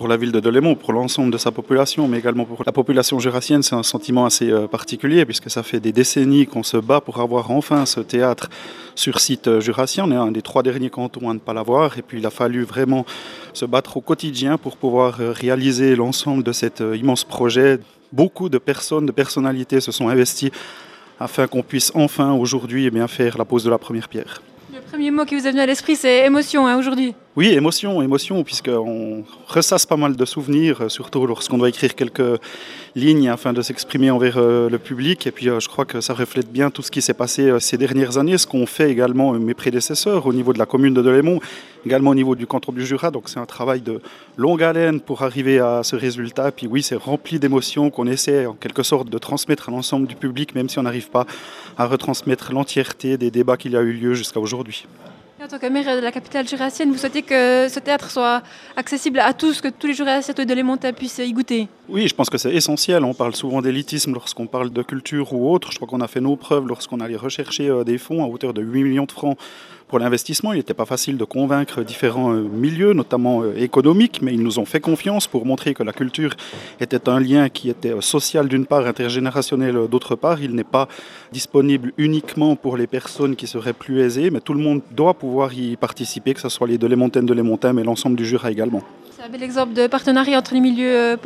pour la ville de Delémont, pour l'ensemble de sa population, mais également pour la population jurassienne, c'est un sentiment assez particulier puisque ça fait des décennies qu'on se bat pour avoir enfin ce théâtre sur site jurassien. On est un des 3 derniers cantons à ne pas l'avoir et puis il a fallu vraiment se battre au quotidien pour pouvoir réaliser l'ensemble de cet immense projet. Beaucoup de personnes, de personnalités se sont investies afin qu'on puisse enfin aujourd'hui faire la pose de la première pierre. Le premier mot qui vous est venu à l'esprit, c'est émotion aujourd'hui. Oui, émotion, puisqu'on ressasse pas mal de souvenirs, surtout lorsqu'on doit écrire quelques lignes afin de s'exprimer envers le public. Et puis je crois que ça reflète bien tout ce qui s'est passé ces dernières années, ce qu'ont fait également mes prédécesseurs au niveau de la commune de Delémont, également au niveau du canton du Jura. Donc c'est un travail de longue haleine pour arriver à ce résultat. Et puis oui, c'est rempli d'émotions qu'on essaie en quelque sorte de transmettre à l'ensemble du public, même si on n'arrive pas à retransmettre l'entièreté des débats qu'il y a eu lieu jusqu'à aujourd'hui. En tant que maire de la capitale jurassienne, vous souhaitez que ce théâtre soit accessible à tous, que tous les Jurassiens de Delémontais puissent y goûter? Oui, je pense que c'est essentiel. On parle souvent d'élitisme lorsqu'on parle de culture ou autre. Je crois qu'on a fait nos preuves lorsqu'on allait rechercher des fonds à hauteur de 8 millions de francs pour l'investissement. Il n'était pas facile de convaincre différents milieux, notamment économiques, mais ils nous ont fait confiance pour montrer que la culture était un lien qui était social d'une part, intergénérationnel d'autre part. Il n'est pas disponible uniquement pour les personnes qui seraient plus aisées, mais tout le monde doit pouvoir y participer, que ce soit les Delémontaines, Delémontains, mais l'ensemble du Jura également. C'est un bel exemple de partenariat entre les milieux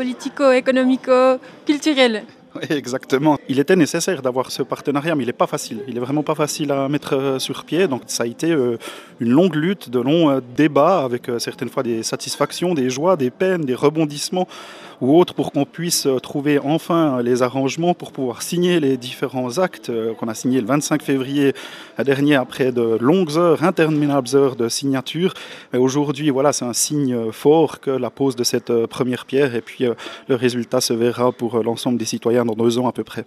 politico-économico-culturels. Oui, exactement. Il était nécessaire d'avoir ce partenariat, mais il n'est pas facile. Il n'est vraiment pas facile à mettre sur pied. Donc ça a été une longue lutte, de longs débats avec certaines fois des satisfactions, des joies, des peines, des rebondissements ou autres pour qu'on puisse trouver enfin les arrangements pour pouvoir signer les différents actes qu'on a signés le 25 février dernier après de longues heures, interminables heures de signature. Mais aujourd'hui, voilà, c'est un signe fort que la pose de cette première pierre et puis le résultat se verra pour l'ensemble des citoyens dans 2 ans à peu près.